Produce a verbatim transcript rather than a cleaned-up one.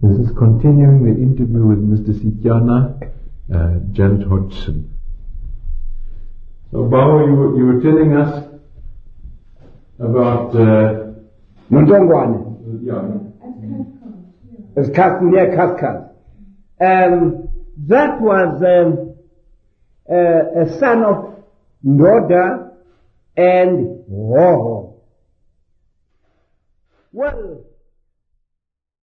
This is continuing the interview with Mister Sityana, uh, Janet Hodgson. So, Bao, you were, you were telling us about... Uh, Mntongwane. yeah. It's Kat, near Katkat. Um, that was um, uh, a son of Ndoda and Hoho. Well,